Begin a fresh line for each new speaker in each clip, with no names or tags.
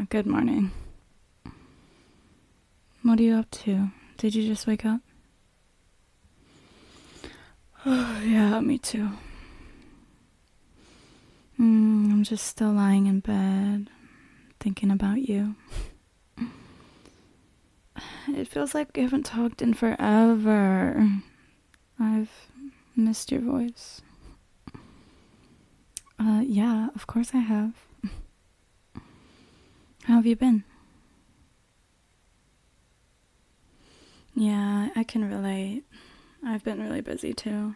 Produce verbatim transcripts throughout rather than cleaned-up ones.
Yeah, good morning. What are you up to? Did you just wake up? Oh, yeah, me too. Mm, I'm just still lying in bed, thinking about you. It feels like we haven't talked in forever. I've missed your voice. Uh, yeah, of course I have. How have you been? Yeah, I can relate. I've been really busy too.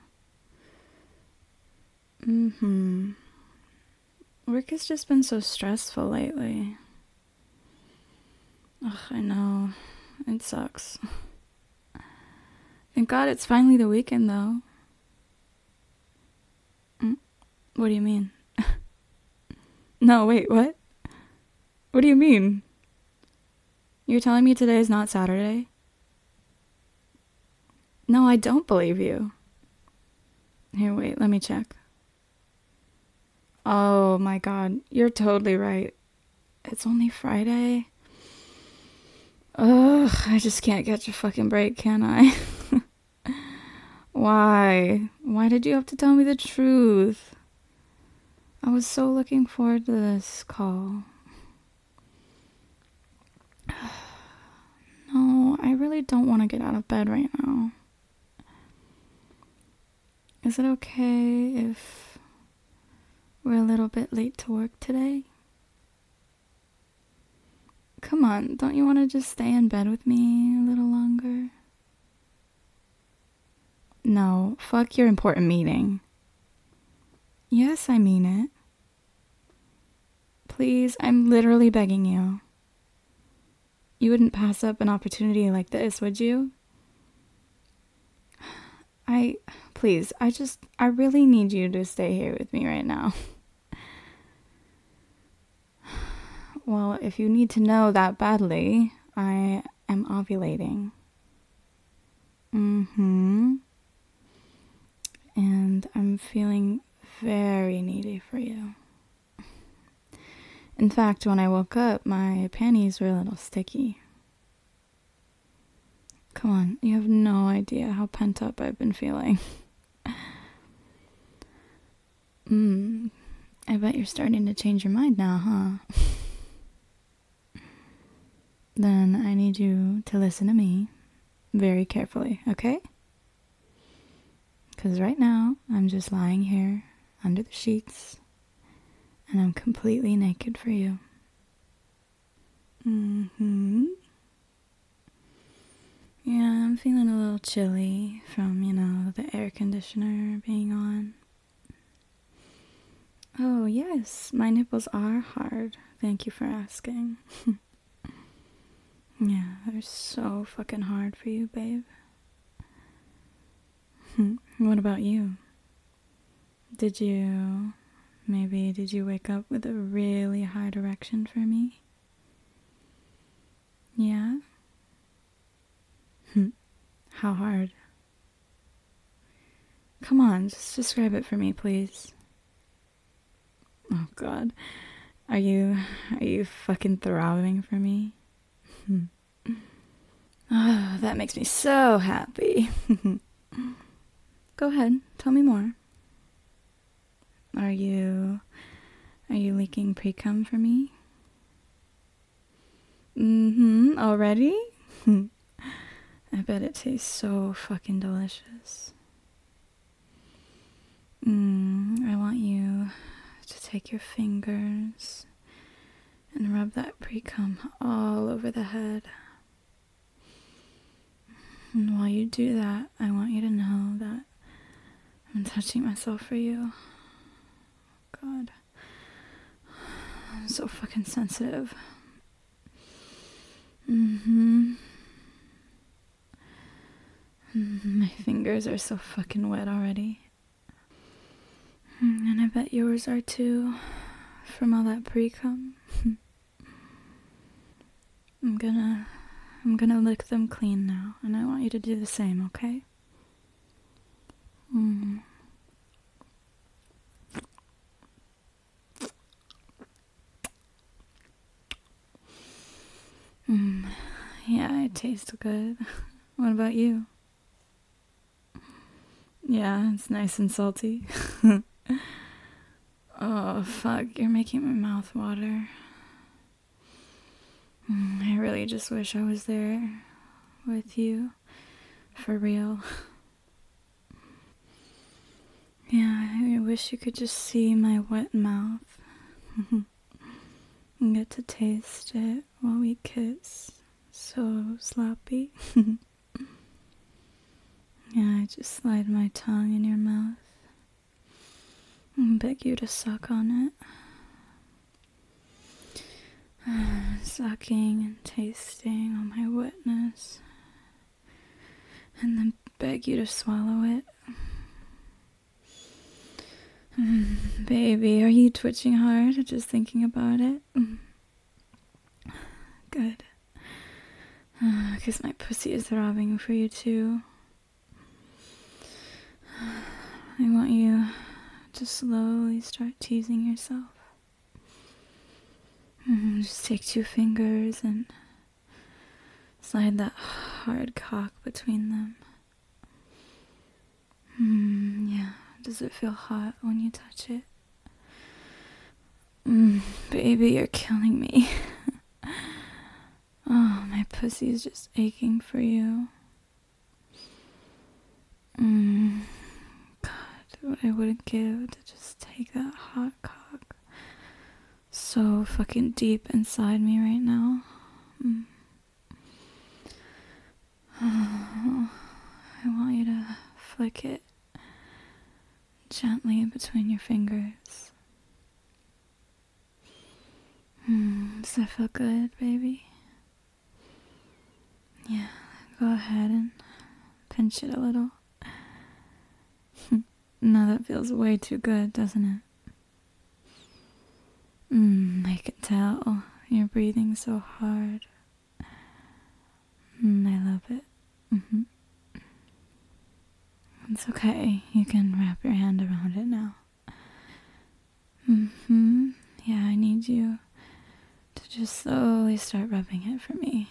Mm-hmm. Work has just been so stressful lately. Ugh, I know. It sucks. Thank God it's finally the weekend, though. Mm, what do you mean? No, wait, what? What do you mean? You're telling me today is not Saturday? No, I don't believe you. Here, wait, let me check. Oh my God, you're totally right. It's only Friday. Ugh, I just can't catch a fucking break, can I? Why? Why did you have to tell me the truth? I was so looking forward to this call. No, I really don't want to get out of bed right now. Is it okay if we're a little bit late to work today? Come on, don't you want to just stay in bed with me a little longer? No, fuck your important meeting. Yes, I mean it. Please, I'm literally begging you. You wouldn't pass up an opportunity like this, would you? I, please, I just, I really need you to stay here with me right now. Well, if you need to know that badly, I am ovulating. Mm-hmm. And I'm feeling very needy for you. In fact, when I woke up, my panties were a little sticky. Come on, you have no idea how pent up I've been feeling. Mmm, I bet you're starting to change your mind now, huh? Then I need you to listen to me very carefully, okay? Because right now, I'm just lying here under the sheets, and I'm completely naked for you. Mm-hmm. Yeah, I'm feeling a little chilly from, you know, the air conditioner being on. Oh, yes, my nipples are hard. Thank you for asking. Yeah, they're so fucking hard for you, babe. What about you? Did you, maybe, did you wake up with a really hard erection for me? Yeah? How hard? Come on, just describe it for me, please. Oh, God. Are you, are you fucking throbbing for me? Oh, that makes me so happy. Go ahead, tell me more. Are you, are you leaking pre-cum for me? Mm-hmm, already? I bet it tastes so fucking delicious. Mm, I want you to take your fingers and rub that pre-cum all over the head. And while you do that, I want you to know that I'm touching myself for you. God. I'm so fucking sensitive. Mm-hmm. My fingers are so fucking wet already. And I bet yours are too, from all that pre-cum. I'm gonna, I'm gonna lick them clean now, and I want you to do the same, okay? Mm. Yeah, it tastes good. What about you? Yeah, it's nice and salty. Oh, fuck, you're making my mouth water. I really just wish I was there with you. For real. Yeah, I wish you could just see my wet mouth. And get to taste it while we kiss. So sloppy. Yeah, I just slide my tongue in your mouth and beg you to suck on it. Sucking and tasting on my wetness. And then beg you to swallow it. Mm, baby, are you twitching hard just thinking about it? Mm. Good. Because uh, my pussy is throbbing for you too. I want you to slowly start teasing yourself. Mm, just take two fingers and slide that hard cock between them. Mm, yeah. Does it feel hot when you touch it? Mm, baby, you're killing me. Oh, my pussy is just aching for you. Mm, God, what I wouldn't give to just take that hot cock so fucking deep inside me right now. Mm. Oh, I want you to flick it gently between your fingers. Mm, does that feel good, baby? Yeah, go ahead and pinch it a little. No, that feels way too good, doesn't it? Mm, I can tell. You're breathing so hard. Mm, I love it. Mm-hmm. It's okay. You can wrap your hand around it now. Mm-hmm. Yeah, I need you to just slowly start rubbing it for me.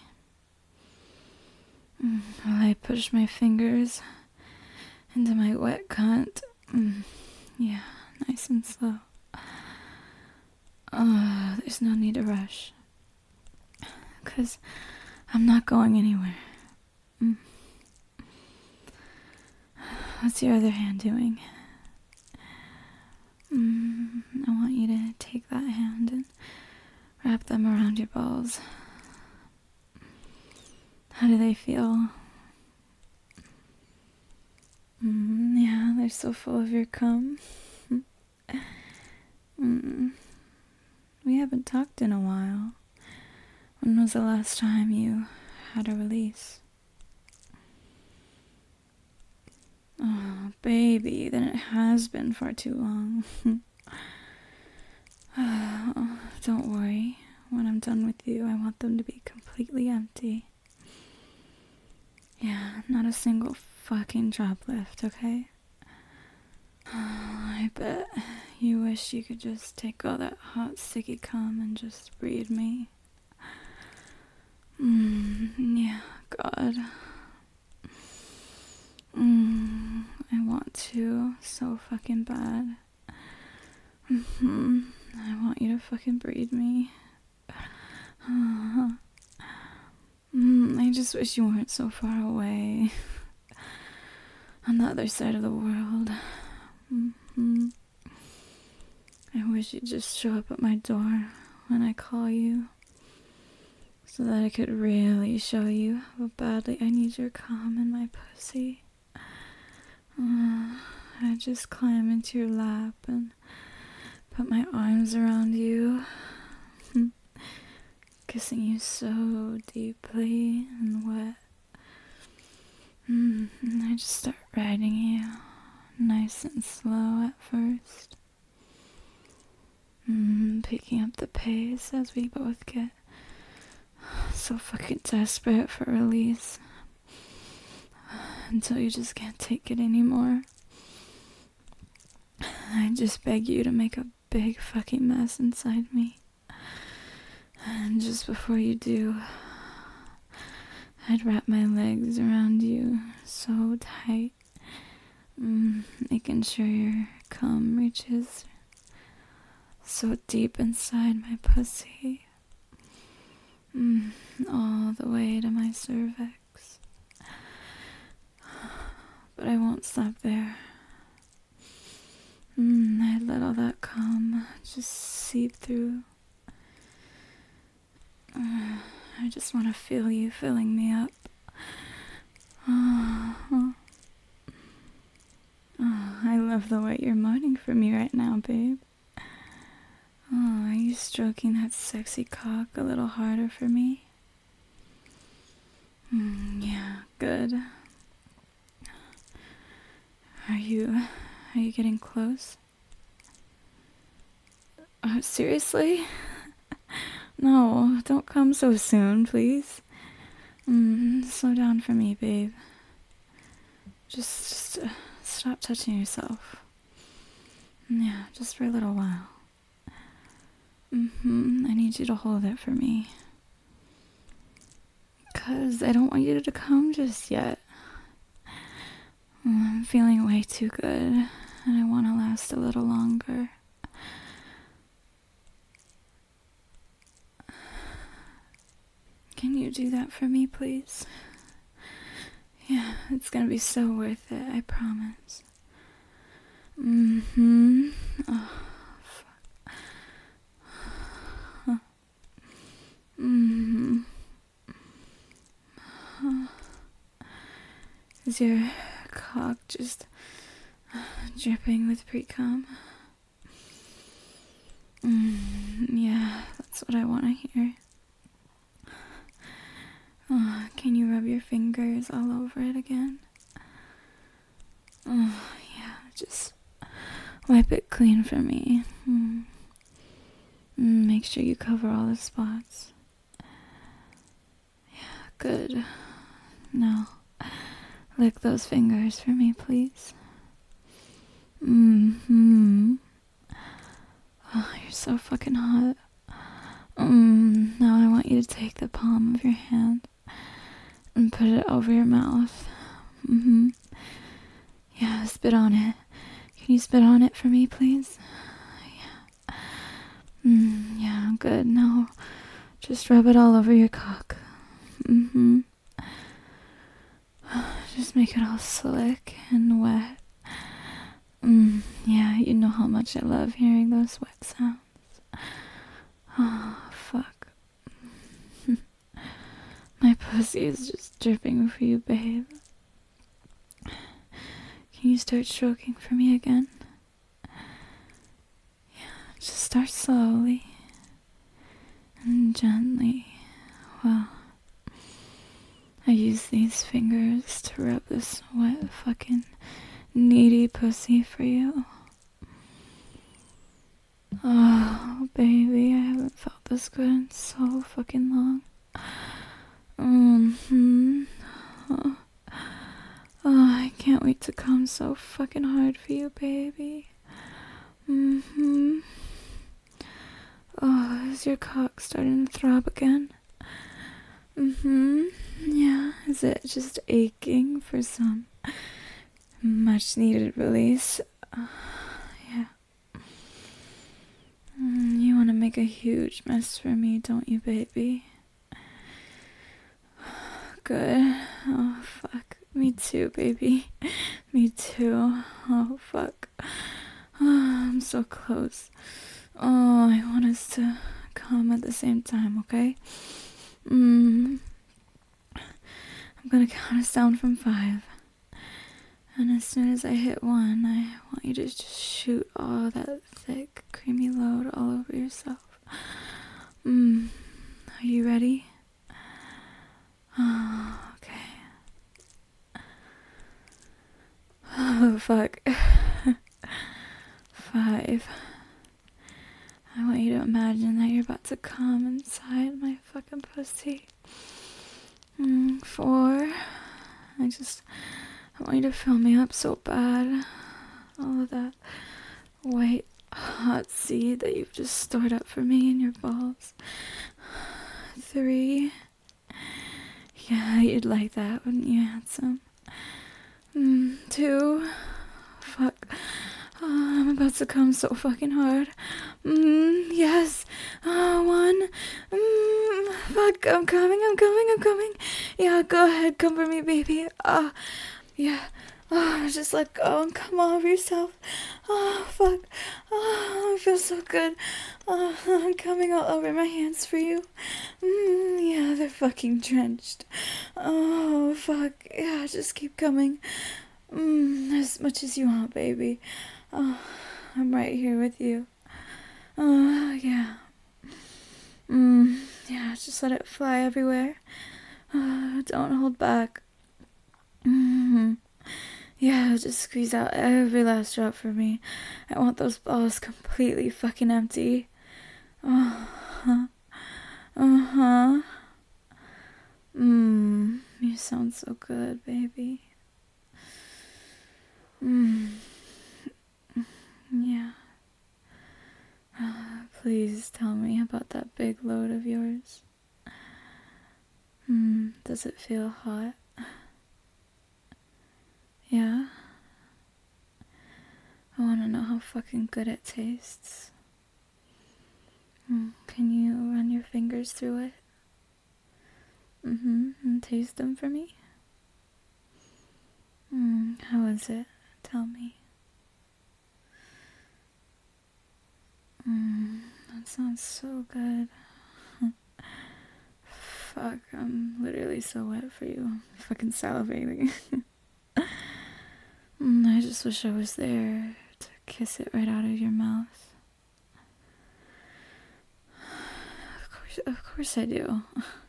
Mm, while I push my fingers into my wet cunt. Mm, yeah, nice and slow. Oh, there's no need to rush. Because I'm not going anywhere. Mm. What's your other hand doing? Mm, I want you to take that hand and wrap them around your balls. How do they feel? Mm, yeah, they're so full of your cum. Mm. We haven't talked in a while. When was the last time you had a release? Oh, baby, then it has been far too long. Oh, don't worry. When I'm done with you, I want them to be completely empty. Yeah, not a single fucking drop left, okay? Oh, I bet you wish you could just take all that hot, sticky cum and just breed me. Mm, yeah, God. Mm, I want to so fucking bad. Mm-hmm. I want you to fucking breed me. Uh, mm, I just wish you weren't so far away. On the other side of the world. Mm-hmm. I wish you'd just show up at my door when I call you. So that I could really show you how badly I need your cum in my pussy. Uh, I'd just climb into your lap and put my arms around you, kissing you so deeply and wet. Mm, and I just start riding you, nice and slow at first. Mm, picking up the pace as we both get so fucking desperate for release. Until you just can't take it anymore. I just beg you to make a big fucking mess inside me. And just before you do, I'd wrap my legs around you so tight, mm, making sure your cum reaches so deep inside my pussy, mm, all the way to my cervix. But I won't stop there. Mm, I'd let all that cum just seep through. Uh, I just want to feel you filling me up. Oh, oh, I love the way you're moaning for me right now, babe. Oh, are you stroking that sexy cock a little harder for me? Mm, yeah, good. Are you, are you getting close? Uh, seriously? No, don't come so soon, please. Mm, slow down for me, babe. Just, just uh, stop touching yourself. Yeah, just for a little while. Mm-hmm, I need you to hold it for me. Because I don't want you to come just yet. I'm feeling way too good, and I want to last a little longer. Can you do that for me, please? Yeah, it's gonna be so worth it, I promise. Mm-hmm. Oh, fuck. Huh. Mm-hmm. Huh. Is your cock just uh, dripping with pre-cum? Mm, yeah, that's what I want to hear. Oh, can you rub your fingers all over it again? Oh, yeah, just wipe it clean for me. Mm. Mm, make sure you cover all the spots. Yeah, good. Now, lick those fingers for me, please. Mm-hmm. Oh, you're so fucking hot. Mm, now I want you to take the palm of your hand and put it over your mouth. Mm-hmm. Yeah, spit on it. Can you spit on it for me, please? Yeah. Mm, yeah, good. Now, just rub it all over your cock. Mm-hmm. Just make it all slick and wet. Mm, yeah, you know how much I love hearing those wet sounds. Oh, fuck. My pussy is just dripping for you, babe. Can you start stroking for me again? Yeah, just start slowly and gently. Well, I use these fingers to rub this wet fucking needy pussy for you. Oh, baby, I haven't felt this good in so fucking long. Mm-hmm. Oh. Oh, I can't wait to come so fucking hard for you, baby. Mm-hmm. Oh, is your cock starting to throb again? Mm-hmm. Yeah, is it just aching for some much needed release? Uh, yeah. Mm, you want to make a huge mess for me, don't you, baby? Good. Oh, fuck. Me too, baby. Me too. Oh, fuck. Oh, I'm so close. Oh, I want us to come at the same time, okay? Mm. I'm gonna count us down from five. And as soon as I hit one, I want you to just shoot all that thick, creamy load all over yourself. Mm. Are you ready? Oh, okay. Oh, fuck. Five. I want you to imagine that you're about to come inside my fucking pussy. Mm, four. I just... I want you to fill me up so bad. All of that white, hot seed that you've just stored up for me in your balls. Three. Yeah, you'd like that, wouldn't you, handsome? Mm, two. Fuck. Oh, I'm about to come so fucking hard. Mm, yes. Oh, one. Mm, fuck, I'm coming, I'm coming, I'm coming. Yeah, go ahead, come for me, baby. Ah, uh, yeah. Oh, just let go and come over yourself. Oh, fuck. Oh, I feel so good. Oh, I'm coming all over my hands for you. Mm, yeah, they're fucking drenched. Oh, fuck. Yeah, just keep coming. Mm, as much as you want, baby. Oh, I'm right here with you. Oh, yeah. Mm, yeah, just let it fly everywhere. Oh, don't hold back. Mm-hmm. Yeah, just squeeze out every last drop for me. I want those balls completely fucking empty. Uh-huh. Uh-huh. Mmm, you sound so good, baby. Mmm. Yeah. Uh, please tell me about that big load of yours. Hmm, does it feel hot? Yeah? I want to know how fucking good it tastes. Mm, can you run your fingers through it? Mm-hmm, and taste them for me? Mm, how is it? Tell me. Mm, that sounds so good. Fuck, I'm literally so wet for you. I'm fucking salivating. mm, I just wish I was there to kiss it right out of your mouth. Of course, of course I do.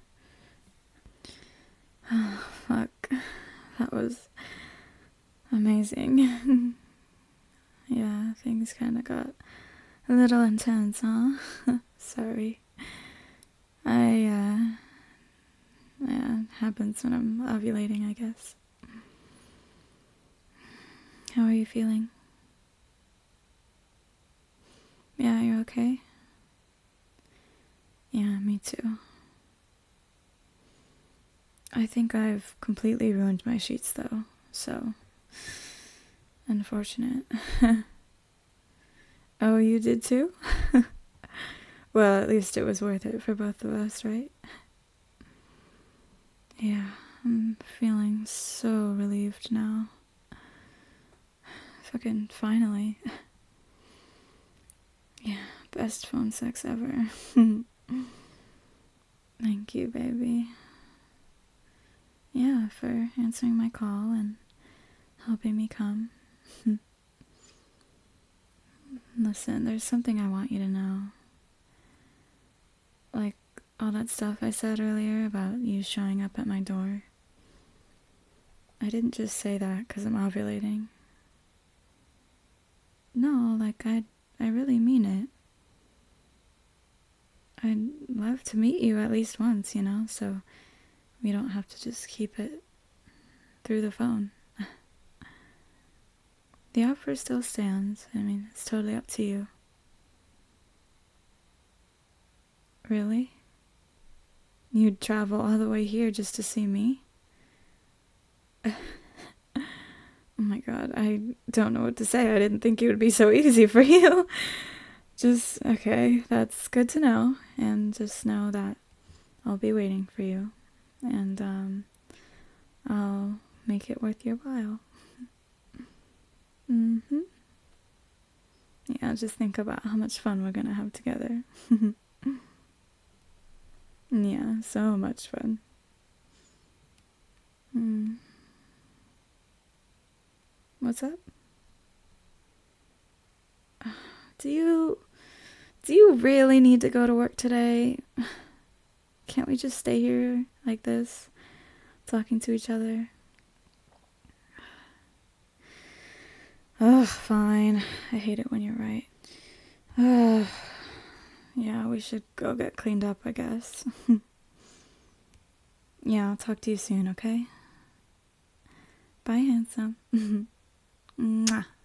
Oh, fuck. That was amazing. Yeah, things kind of got a little intense, huh? Sorry. I, uh... Yeah, it happens when I'm ovulating, I guess. How are you feeling? Yeah, you're okay? Yeah, me too. I think I've completely ruined my sheets, though, so... Unfortunate. Oh, you did too? Well, at least it was worth it for both of us, right? Yeah, I'm feeling so relieved now. Fucking finally. Yeah, best phone sex ever. Thank you, baby. Yeah, for answering my call and helping me come. Listen, there's something I want you to know. Like, all that stuff I said earlier about you showing up at my door. I didn't just say that because I'm ovulating. No, like, I, I really mean it. I'd love to meet you at least once, you know, so we don't have to just keep it through the phone. The offer still stands. I mean, it's totally up to you. Really? You'd travel all the way here just to see me? Oh my god, I don't know what to say. I didn't think it would be so easy for you. Just, okay, that's good to know. And just know that I'll be waiting for you. And, um, I'll make it worth your while. Mm-hmm. Yeah, just think about how much fun we're gonna have together. Yeah, so much fun. Mm. What's up? Do you... Do you really need to go to work today? Can't we just stay here like this, talking to each other? Ugh, fine. I hate it when you're right. Ugh. Yeah, we should go get cleaned up, I guess. Yeah, I'll talk to you soon, okay? Bye, handsome. Mwah.